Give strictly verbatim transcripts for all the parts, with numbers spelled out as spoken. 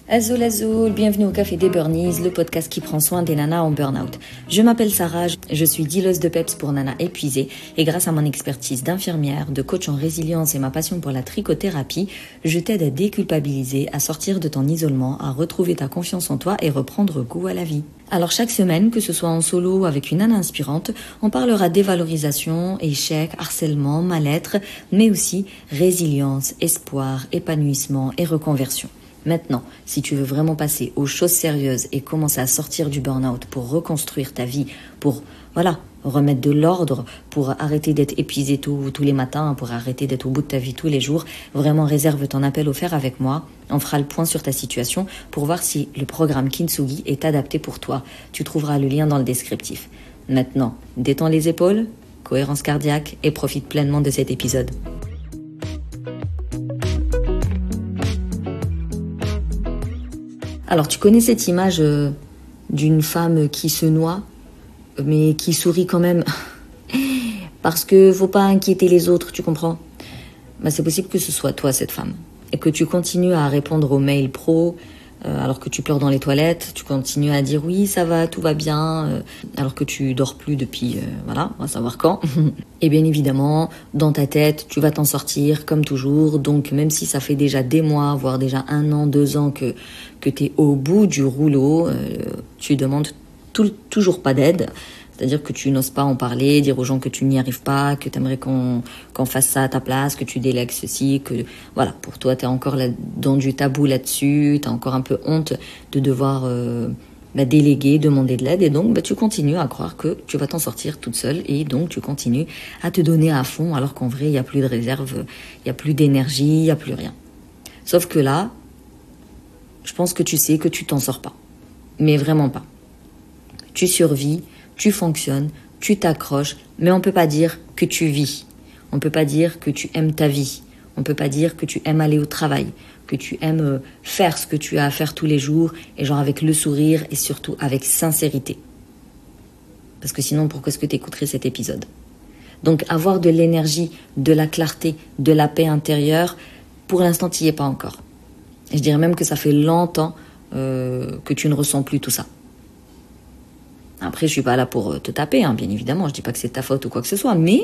Azul Azul, bienvenue au Café des Burnies, le podcast qui prend soin des nanas en burn-out. Je m'appelle Sarah, je suis dealeuse de peps pour nanas épuisées et grâce à mon expertise d'infirmière, de coach en résilience et ma passion pour la trichothérapie, je t'aide à déculpabiliser, à sortir de ton isolement, à retrouver ta confiance en toi et reprendre goût à la vie. Alors chaque semaine, que ce soit en solo ou avec une nana inspirante, on parlera dévalorisation, échec, harcèlement, mal-être, mais aussi résilience, espoir, épanouissement et reconversion. Maintenant, si tu veux vraiment passer aux choses sérieuses et commencer à sortir du burn-out pour reconstruire ta vie, pour voilà, remettre de l'ordre, pour arrêter d'être épuisé tous tous les matins, pour arrêter d'être au bout de ta vie tous les jours, vraiment réserve ton appel offert avec moi. On fera le point sur ta situation pour voir si le programme Kintsugi est adapté pour toi. Tu trouveras le lien dans le descriptif. Maintenant, détends les épaules, cohérence cardiaque et profite pleinement de cet épisode. Alors, tu connais cette image euh, d'une femme qui se noie, mais qui sourit quand même. Parce que faut pas inquiéter les autres, tu comprends ? Bah, c'est possible que ce soit toi, cette femme. Et que tu continues à répondre aux mails pro, euh, alors que tu pleures dans les toilettes. Tu continues à dire oui, ça va, tout va bien, euh, alors que tu dors plus depuis, euh, voilà, on va savoir quand. Et bien évidemment, dans ta tête, tu vas t'en sortir comme toujours. Donc même si ça fait déjà des mois, voire déjà un an, deux ans que, que tu es au bout du rouleau, euh, tu demandes tout, toujours pas d'aide. C'est-à-dire que tu n'oses pas en parler, dire aux gens que tu n'y arrives pas, que tu aimerais qu'on, qu'on fasse ça à ta place, que tu délègues ceci, que voilà, pour toi, tu es encore là, dans du tabou là-dessus, tu as encore un peu honte de devoir euh, bah, déléguer, demander de l'aide, et donc bah, tu continues à croire que tu vas t'en sortir toute seule, et donc tu continues à te donner à fond, alors qu'en vrai, il n'y a plus de réserve, il n'y a plus d'énergie, il n'y a plus rien. Sauf que là, je pense que tu sais que tu t'en sors pas. Mais vraiment pas. Tu survis, tu fonctionnes, tu t'accroches, mais on peut pas dire que tu vis. On peut pas dire que tu aimes ta vie. On peut pas dire que tu aimes aller au travail, que tu aimes faire ce que tu as à faire tous les jours, et genre avec le sourire et surtout avec sincérité. Parce que sinon, pourquoi est-ce que tu écouterais cet épisode ? Donc avoir de l'énergie, de la clarté, de la paix intérieure, pour l'instant, tu n'y es pas encore. Et je dirais même que ça fait longtemps euh, que tu ne ressens plus tout ça. Après, je suis pas là pour te taper, hein, bien évidemment. Je dis pas que c'est ta faute ou quoi que ce soit, mais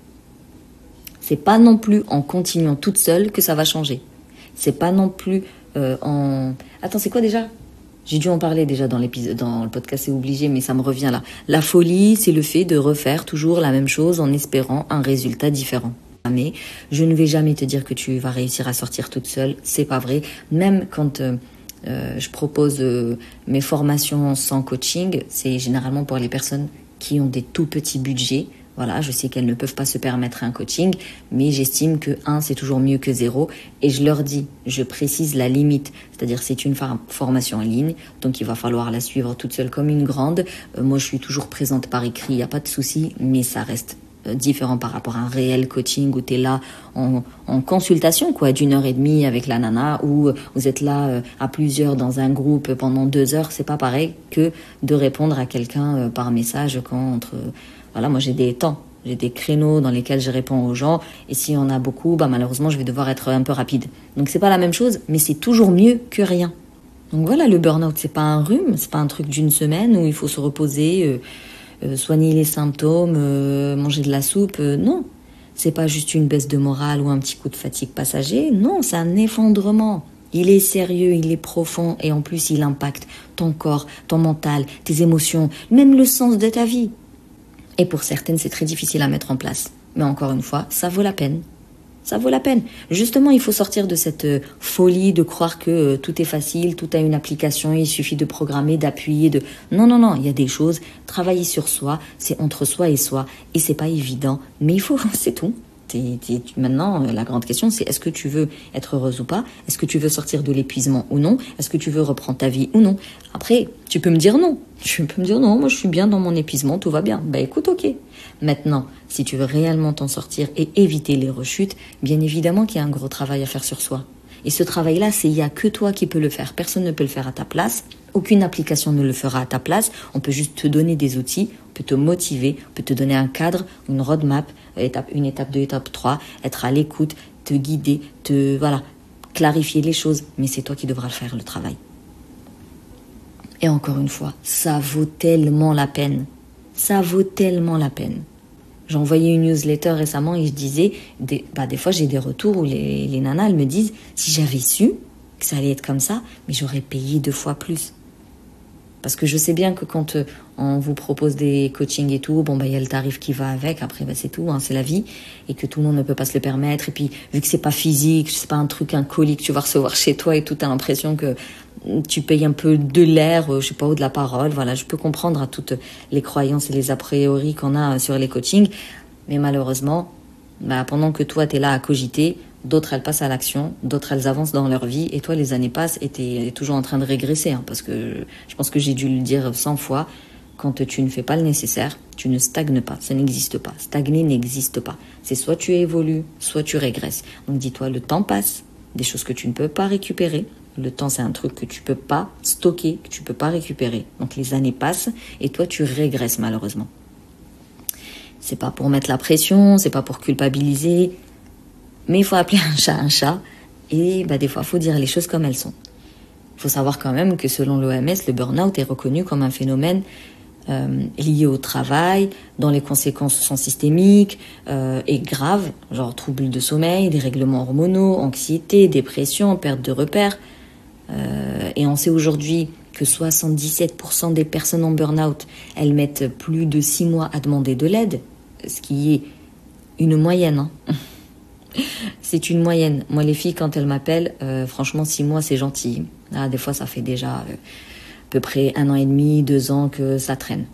c'est pas non plus en continuant toute seule que ça va changer. C'est pas non plus euh, en... Attends, c'est quoi déjà ? J'ai dû en parler déjà dans l'épisode, dans le podcast, c'est obligé, mais ça me revient là. La folie, c'est le fait de refaire toujours la même chose en espérant un résultat différent. Mais je ne vais jamais te dire que tu vas réussir à sortir toute seule, c'est pas vrai. Même quand... Euh, Euh, je propose euh, mes formations sans coaching, c'est généralement pour les personnes qui ont des tout petits budgets. Voilà, je sais qu'elles ne peuvent pas se permettre un coaching, mais j'estime que un, c'est toujours mieux que zéro. Et je leur dis, je précise la limite, c'est-à-dire c'est une for- formation en ligne, donc il va falloir la suivre toute seule comme une grande. Euh, moi, je suis toujours présente par écrit, il n'y a pas de souci, mais ça reste différent par rapport à un réel coaching où tu es là en, en consultation quoi, d'une heure et demie avec la nana, ou vous êtes là à plusieurs dans un groupe pendant deux heures. C'est pas pareil que de répondre à quelqu'un par message quand entre... Voilà, moi j'ai des temps, j'ai des créneaux dans lesquels je réponds aux gens, et s'il y en a beaucoup, bah malheureusement je vais devoir être un peu rapide. Donc c'est pas la même chose, mais c'est toujours mieux que rien. Donc voilà, le burn-out, c'est pas un rhume, c'est pas un truc d'une semaine où il faut se reposer... Euh, Euh, soigner les symptômes, euh, manger de la soupe, euh, non. C'est pas juste une baisse de morale ou un petit coup de fatigue passager, non, c'est un effondrement. Il est sérieux, il est profond, et en plus il impacte ton corps, ton mental, tes émotions, même le sens de ta vie. Et pour certaines, c'est très difficile à mettre en place. Mais encore une fois, ça vaut la peine. Ça vaut la peine. Justement, il faut sortir de cette euh, folie de croire que euh, tout est facile, tout a une application, il suffit de programmer, d'appuyer, de... Non, non, non, il y a des choses. Travailler sur soi, c'est entre soi et soi. Et c'est pas évident, mais il faut... C'est tout. T'es, t'es, maintenant, euh, la grande question, c'est est-ce que tu veux être heureuse ou pas ? Est-ce que tu veux sortir de l'épuisement ou non ? Est-ce que tu veux reprendre ta vie ou non ? Après, tu peux me dire non. Tu peux me dire non, moi je suis bien dans mon épuisement, tout va bien. Bah écoute, ok. Maintenant, si tu veux réellement t'en sortir et éviter les rechutes, bien évidemment qu'il y a un gros travail à faire sur soi. Et ce travail-là, c'est il n'y a que toi qui peux le faire. Personne ne peut le faire à ta place. Aucune application ne le fera à ta place. On peut juste te donner des outils, on peut te motiver, on peut te donner un cadre, une roadmap, étape une, étape deux, étape trois, être à l'écoute, te guider, te voilà, clarifier les choses. Mais c'est toi qui devras faire le travail. Et encore une fois, ça vaut tellement la peine. Ça vaut tellement la peine. J'ai envoyé une newsletter récemment et je disais, des, bah des fois j'ai des retours où les, les nanas, elles me disent, si j'avais su que ça allait être comme ça, mais j'aurais payé deux fois plus. Parce que je sais bien que quand euh, on vous propose des coachings et tout, bon bah il y a le tarif qui va avec, après bah, c'est tout, hein, c'est la vie, et que tout le monde ne peut pas se le permettre. Et puis vu que c'est pas physique, c'est pas un truc, un colis que tu vas recevoir chez toi et tout, t'as l'impression que tu payes un peu de l'air, euh, je sais pas, ou de la parole. Voilà, je peux comprendre à toutes les croyances et les a priori qu'on a sur les coachings, mais malheureusement, bah, pendant que toi t'es là à cogiter, d'autres elles passent à l'action, d'autres elles avancent dans leur vie, et toi les années passent et t'es toujours en train de régresser, hein, parce que je pense que j'ai dû le dire cent fois, quand tu ne fais pas le nécessaire, tu ne stagnes pas, ça n'existe pas, stagner n'existe pas, c'est soit tu évolues, soit tu régresses. Donc dis-toi, le temps passe, des choses que tu ne peux pas récupérer, le temps c'est un truc que tu peux pas stocker, que tu peux pas récupérer, donc les années passent et toi tu régresses malheureusement. C'est pas pour mettre la pression, c'est pas pour culpabiliser, mais il faut appeler un chat un chat, et bah, des fois, il faut dire les choses comme elles sont. Il faut savoir quand même que selon l'O M S, le burn-out est reconnu comme un phénomène euh, lié au travail, dont les conséquences sont systémiques euh, et graves, genre troubles de sommeil, dérèglements hormonaux, anxiété, dépression, perte de repères. Euh, et on sait aujourd'hui que soixante-dix-sept pour cent des personnes en burn-out, elles mettent plus de six mois à demander de l'aide, ce qui est une moyenne, hein. C'est une moyenne. Moi, les filles, quand elles m'appellent, euh, franchement, six mois, c'est gentil. Ah, des fois, ça fait déjà euh, à peu près un an et demi, deux ans que ça traîne.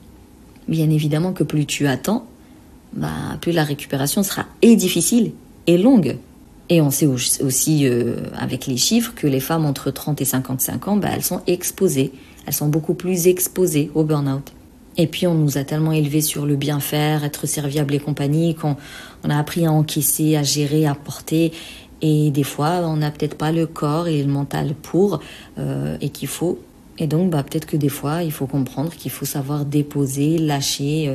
Bien évidemment que plus tu attends, bah, plus la récupération sera et difficile et longue. Et on sait aussi, euh, avec les chiffres, que les femmes entre trente et cinquante-cinq ans, bah, elles sont exposées. Elles sont beaucoup plus exposées au burn-out. Et puis on nous a tellement élevés sur le bien faire, être serviable et compagnie, qu'on on a appris à encaisser, à gérer, à porter. Et des fois, on n'a peut-être pas le corps et le mental pour, euh, et qu'il faut. Et donc, bah, peut-être que des fois, il faut comprendre qu'il faut savoir déposer, lâcher, euh,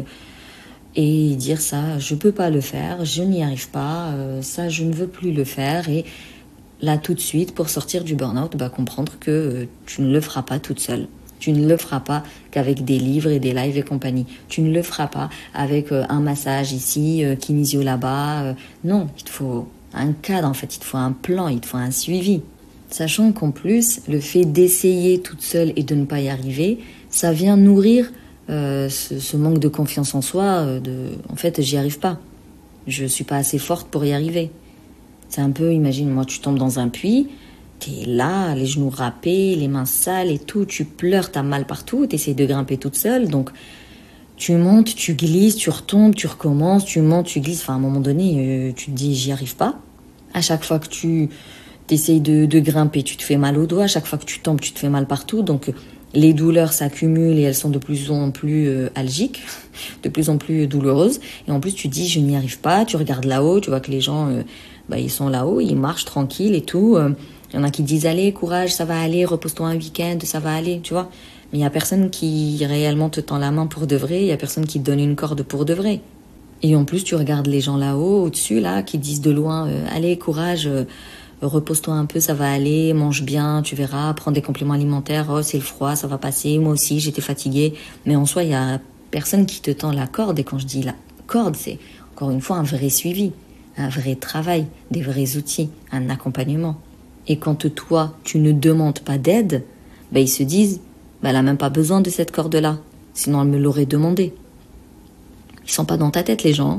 et dire ça, je peux pas le faire, je n'y arrive pas, euh, ça, je ne veux plus le faire. Et là, tout de suite, pour sortir du burn-out, bah, comprendre que euh, tu ne le feras pas toute seule. Tu ne le feras pas qu'avec des livres et des lives et compagnie. Tu ne le feras pas avec euh, un massage ici, euh, kinésio là-bas. Euh, non, il te faut un cadre en fait, il te faut un plan, il te faut un suivi. Sachant qu'en plus, le fait d'essayer toute seule et de ne pas y arriver, ça vient nourrir euh, ce, ce manque de confiance en soi. Euh, de, en fait, j'y arrive pas. Je suis pas assez forte pour y arriver. C'est un peu, imagine, moi, tu tombes dans un puits. T'es là, les genoux râpés, les mains sales et tout, tu pleures, t'as mal partout, t'essayes de grimper toute seule, donc tu montes, tu glisses, tu retombes, tu recommences, tu montes, tu glisses, enfin à un moment donné, euh, tu te dis j'y arrive pas. À chaque fois que tu t'essayes de, de grimper, tu te fais mal aux doigts, à chaque fois que tu tombes, tu te fais mal partout, donc les douleurs s'accumulent et elles sont de plus en plus euh, algiques, de plus en plus douloureuses, et en plus tu te dis je n'y arrive pas, tu regardes là-haut, tu vois que les gens, euh, bah, ils sont là-haut, ils marchent tranquilles et tout, euh, il y en a qui disent, allez, courage, ça va aller, repose-toi un week-end, ça va aller, tu vois. Mais il n'y a personne qui réellement te tend la main pour de vrai, il n'y a personne qui te donne une corde pour de vrai. Et en plus, tu regardes les gens là-haut, au-dessus, là, qui disent de loin, euh, allez, courage, euh, repose-toi un peu, ça va aller, mange bien, tu verras, prends des compléments alimentaires, oh, c'est le froid, ça va passer, moi aussi, j'étais fatiguée. Mais en soi, il n'y a personne qui te tend la corde, et quand je dis la corde, c'est encore une fois un vrai suivi, un vrai travail, des vrais outils, un accompagnement. Et quand toi, tu ne demandes pas d'aide, ben ils se disent, ben elle n'a même pas besoin de cette corde-là, sinon elle me l'aurait demandé. Ils sont pas dans ta tête, les gens.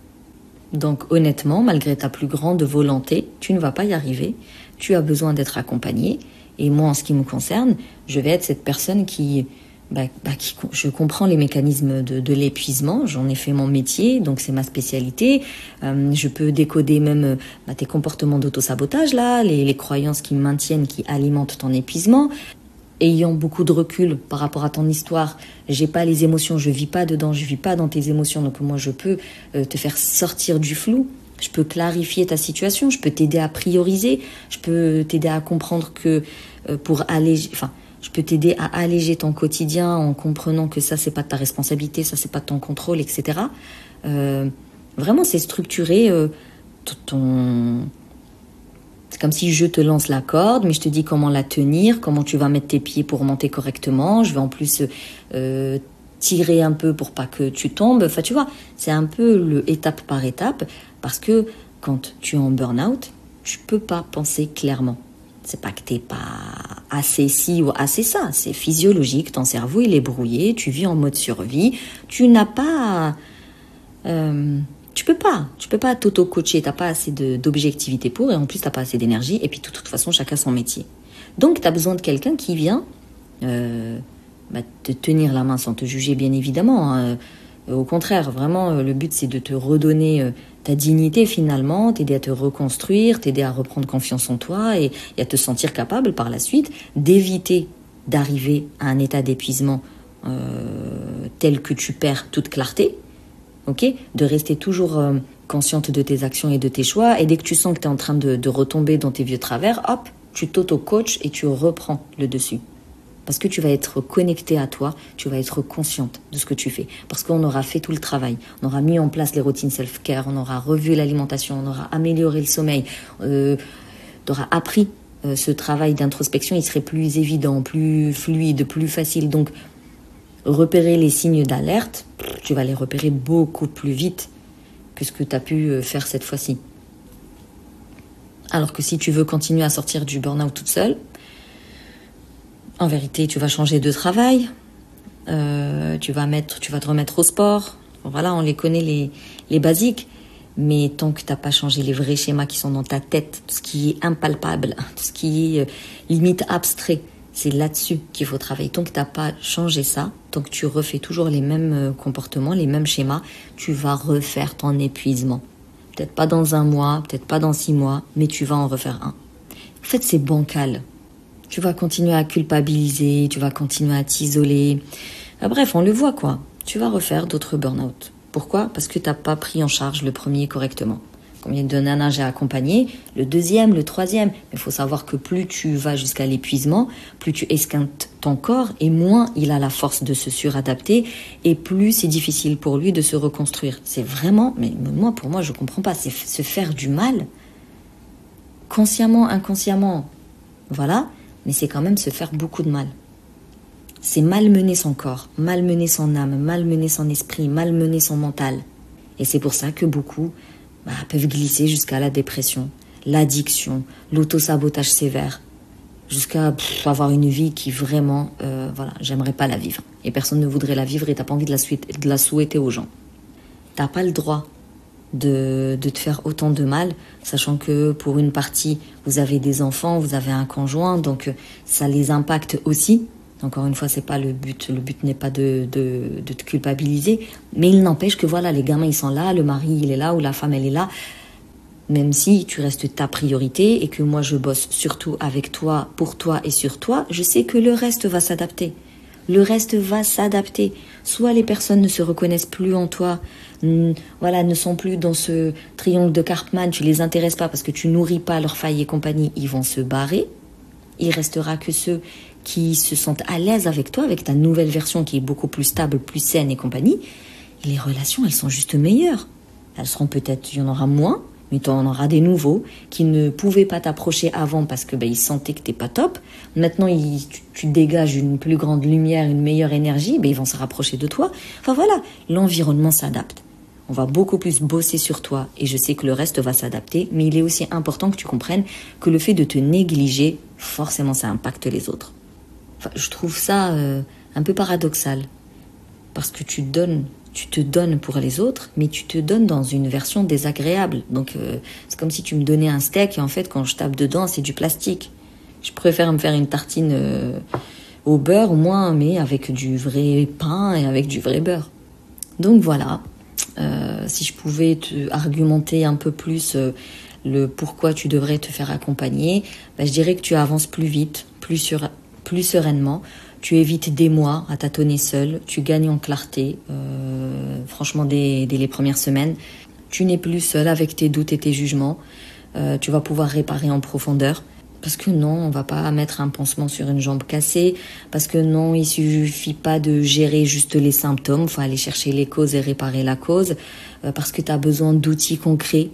Donc honnêtement, malgré ta plus grande volonté, tu ne vas pas y arriver. Tu as besoin d'être accompagné. Et moi, en ce qui me concerne, je vais être cette personne qui... Bah, bah, qui, je comprends les mécanismes de, de l'épuisement, j'en ai fait mon métier, donc c'est ma spécialité. Euh, je peux décoder même bah, tes comportements d'autosabotage, là, les, les croyances qui maintiennent, qui alimentent ton épuisement. Ayant beaucoup de recul par rapport à ton histoire, j'ai pas les émotions, je vis pas dedans, je vis pas dans tes émotions, donc moi je peux euh, te faire sortir du flou. Je peux clarifier ta situation, je peux t'aider à prioriser, je peux t'aider à comprendre que euh, pour alléger... Enfin, je peux t'aider à alléger ton quotidien en comprenant que ça, c'est pas de ta responsabilité, ça, c'est pas de ton contrôle, et cetera. Euh, vraiment, c'est structurer euh, ton, C'est comme si je te lance la corde, mais je te dis comment la tenir, comment tu vas mettre tes pieds pour monter correctement. Je vais en plus euh, tirer un peu pour pas que tu tombes. Enfin, tu vois, c'est un peu le étape par étape, parce que quand tu es en burn-out, tu peux pas penser clairement. C'est pas que t'es pas assez ci ou assez ça, c'est physiologique, ton cerveau il est brouillé, tu vis en mode survie, tu n'as pas... Euh, tu peux pas, tu peux pas t'auto-coacher, t'as pas assez de, d'objectivité pour, et en plus t'as pas assez d'énergie, et puis de toute façon chacun son métier. Donc t'as besoin de quelqu'un qui vient euh, bah, te tenir la main sans te juger bien évidemment, hein. Au contraire, vraiment le but c'est de te redonner euh, ta dignité finalement, t'aider à te reconstruire, t'aider à reprendre confiance en toi et, et à te sentir capable par la suite d'éviter d'arriver à un état d'épuisement euh, tel que tu perds toute clarté, ok, de rester toujours euh, consciente de tes actions et de tes choix, et dès que tu sens que tu es en train de, de retomber dans tes vieux travers, hop, tu t'auto-coaches et tu reprends le dessus. Parce que tu vas être connecté à toi, tu vas être consciente de ce que tu fais. Parce qu'on aura fait tout le travail, on aura mis en place les routines self-care, on aura revu l'alimentation, on aura amélioré le sommeil, euh, on aura appris euh, ce travail d'introspection, il serait plus évident, plus fluide, plus facile. Donc, repérer les signes d'alerte, tu vas les repérer beaucoup plus vite que ce que tu as pu faire cette fois-ci. Alors que si tu veux continuer à sortir du burn-out toute seule, en vérité, tu vas changer de travail, euh, tu vas mettre, tu vas te remettre au sport. Voilà, on les connaît les, les basiques. Mais tant que tu n'as pas changé les vrais schémas qui sont dans ta tête, tout ce qui est impalpable, tout ce qui est euh, limite abstrait, c'est là-dessus qu'il faut travailler. Tant que tu n'as pas changé ça, tant que tu refais toujours les mêmes comportements, les mêmes schémas, tu vas refaire ton épuisement. Peut-être pas dans un mois, peut-être pas dans six mois, mais tu vas en refaire un. En fait, c'est bancal. Tu vas continuer à culpabiliser, tu vas continuer à t'isoler. Bref, on le voit quoi. Tu vas refaire d'autres burn-out. Pourquoi ? Parce que tu n'as pas pris en charge le premier correctement. Combien de nanas j'ai accompagné, le deuxième, le troisième. Mais il faut savoir que plus tu vas jusqu'à l'épuisement, plus tu esquintes ton corps et moins il a la force de se suradapter et plus c'est difficile pour lui de se reconstruire. C'est vraiment, mais moi pour moi je comprends pas, c'est se faire du mal, consciemment, inconsciemment, voilà, mais c'est quand même se faire beaucoup de mal. C'est malmener son corps, malmener son âme, malmener son esprit, malmener son mental. Et c'est pour ça que beaucoup bah, peuvent glisser jusqu'à la dépression, l'addiction, l'autosabotage sévère, jusqu'à pff, avoir une vie qui vraiment, euh, voilà, j'aimerais pas la vivre. Et personne ne voudrait la vivre et t'as pas envie de la, souhaiter, de la souhaiter aux gens. T'as pas le droit de, de te faire autant de mal, sachant que pour une partie, vous avez des enfants, vous avez un conjoint, donc ça les impacte aussi. Encore une fois, c'est pas le but. Le but n'est pas de, de, de te culpabiliser, mais il n'empêche que voilà, les gamins ils sont là, le mari il est là ou la femme elle est là. Même si tu restes ta priorité et que moi je bosse surtout avec toi, pour toi et sur toi, je sais que le reste va s'adapter. Le reste va s'adapter. Soit les personnes ne se reconnaissent plus en toi, n- voilà, ne sont plus dans ce triangle de Karpman, tu les intéresses pas parce que tu nourris pas leurs failles et compagnie, ils vont se barrer. Il restera que ceux qui se sentent à l'aise avec toi, avec ta nouvelle version qui est beaucoup plus stable, plus saine et compagnie. Et les relations, elles sont juste meilleures. Elles seront peut-être, il y en aura moins, mais tu en auras des nouveaux qui ne pouvaient pas t'approcher avant parce que ben, ils sentaient que t'es pas top. Maintenant, ils, tu, tu dégages une plus grande lumière, une meilleure énergie, ben, ils vont se rapprocher de toi. Enfin voilà, l'environnement s'adapte. On va beaucoup plus bosser sur toi et je sais que le reste va s'adapter, mais il est aussi important que tu comprennes que le fait de te négliger, forcément ça impacte les autres. Enfin, je trouve ça euh, un peu paradoxal parce que tu donnes, tu te donnes pour les autres, mais tu te donnes dans une version désagréable. Donc euh, c'est comme si tu me donnais un steak et en fait quand je tape dedans c'est du plastique. Je préfère me faire une tartine euh, au beurre au moins, mais avec du vrai pain et avec du vrai beurre. Donc voilà. Euh, si je pouvais te argumenter un peu plus euh, le pourquoi tu devrais te faire accompagner, bah, je dirais que tu avances plus vite, plus, sur, plus sereinement, tu évites des mois à tâtonner seul, tu gagnes en clarté, euh, franchement dès, dès les premières semaines, tu n'es plus seul avec tes doutes et tes jugements, euh, tu vas pouvoir réparer en profondeur. Parce que non, on va pas mettre un pansement sur une jambe cassée. Parce que non, il suffit pas de gérer juste les symptômes. Il faut aller chercher les causes et réparer la cause. Euh, parce que tu as besoin d'outils concrets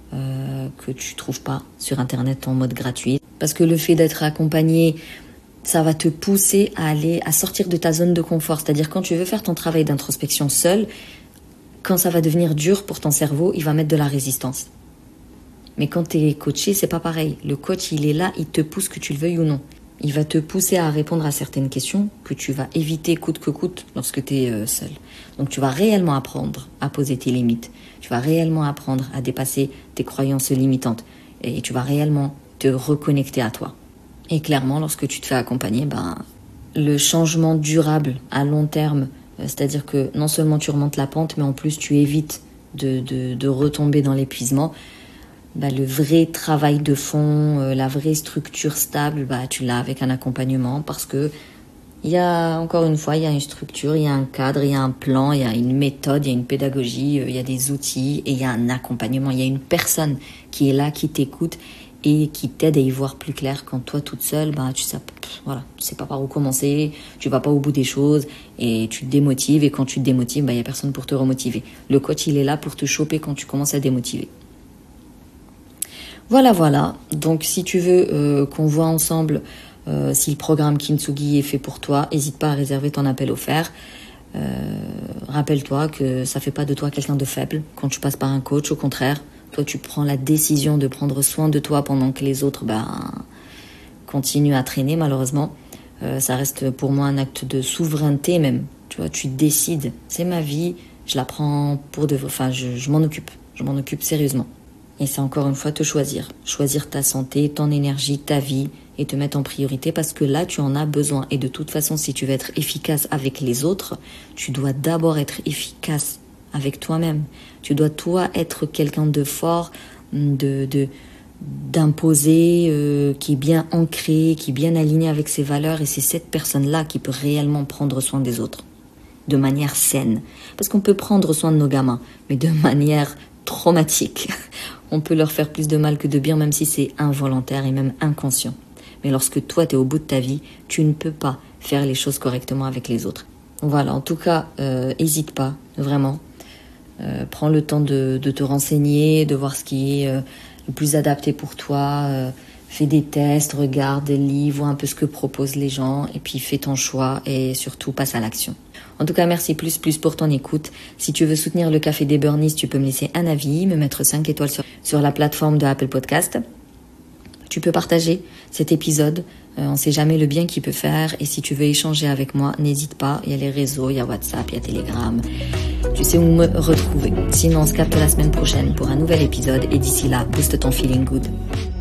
euh, que tu trouves pas sur Internet en mode gratuit. Parce que le fait d'être accompagné, ça va te pousser à aller, à sortir de ta zone de confort. C'est-à-dire quand tu veux faire ton travail d'introspection seul, quand ça va devenir dur pour ton cerveau, il va mettre de la résistance. Mais quand tu es coaché, c'est pas pareil. Le coach, il est là, il te pousse que tu le veuilles ou non. Il va te pousser à répondre à certaines questions que tu vas éviter coûte que coûte lorsque tu es seul. Donc tu vas réellement apprendre à poser tes limites. Tu vas réellement apprendre à dépasser tes croyances limitantes. Et tu vas réellement te reconnecter à toi. Et clairement, lorsque tu te fais accompagner, ben, le changement durable à long terme, c'est-à-dire que non seulement tu remontes la pente, mais en plus tu évites de, de, de retomber dans l'épuisement. Bah, le vrai travail de fond, euh, la vraie structure stable, bah, tu l'as avec un accompagnement parce que il y a, encore une fois, il y a une structure, il y a un cadre, il y a un plan, il y a une méthode, il y a une pédagogie, euh, il y a des outils et il y a un accompagnement. Il y a une personne qui est là, qui t'écoute et qui t'aide à y voir plus clair quand toi, toute seule, bah, tu sais, pff, voilà, tu sais pas par où commencer, tu vas pas au bout des choses et tu te démotives et quand tu te démotives, bah, il y a personne pour te remotiver. Le coach, il est là pour te choper quand tu commences à démotiver. Voilà, voilà. Donc, si tu veux euh, qu'on voit ensemble euh, si le programme Kintsugi est fait pour toi, n'hésite pas à réserver ton appel offert. Euh, rappelle-toi que ça fait pas de toi quelqu'un de faible quand tu passes par un coach. Au contraire, toi, tu prends la décision de prendre soin de toi pendant que les autres ben, continuent à traîner, malheureusement. Euh, ça reste pour moi un acte de souveraineté même. Tu vois, tu décides. C'est ma vie, je la prends pour de... Enfin, je, je m'en occupe. Je m'en occupe sérieusement. Et c'est encore une fois te choisir. Choisir ta santé, ton énergie, ta vie et te mettre en priorité parce que là, tu en as besoin. Et de toute façon, si tu veux être efficace avec les autres, tu dois d'abord être efficace avec toi-même. Tu dois, toi, être quelqu'un de fort, de, de, d'imposé, euh, qui est bien ancré, qui est bien aligné avec ses valeurs. Et c'est cette personne-là qui peut réellement prendre soin des autres de manière saine. Parce qu'on peut prendre soin de nos gamins, mais de manière traumatique. On peut leur faire plus de mal que de bien, même si c'est involontaire et même inconscient. Mais lorsque toi, tu es au bout de ta vie, tu ne peux pas faire les choses correctement avec les autres. Voilà, en tout cas, euh, hésite pas, vraiment. Euh, prends le temps de, de te renseigner, de voir ce qui est euh, le plus adapté pour toi. Euh, fais des tests, regarde, lis, vois un peu ce que proposent les gens et puis fais ton choix et surtout passe à l'action. En tout cas, merci plus plus pour ton écoute. Si tu veux soutenir le Café des Burnies, tu peux me laisser un avis, me mettre cinq étoiles sur, sur la plateforme de Apple Podcast. Tu peux partager cet épisode. Euh, on ne sait jamais le bien qu'il peut faire. Et si tu veux échanger avec moi, n'hésite pas. Il y a les réseaux, il y a WhatsApp, il y a Telegram. Tu sais où me retrouver. Sinon, on se capte la semaine prochaine pour un nouvel épisode. Et d'ici là, booste ton feeling good.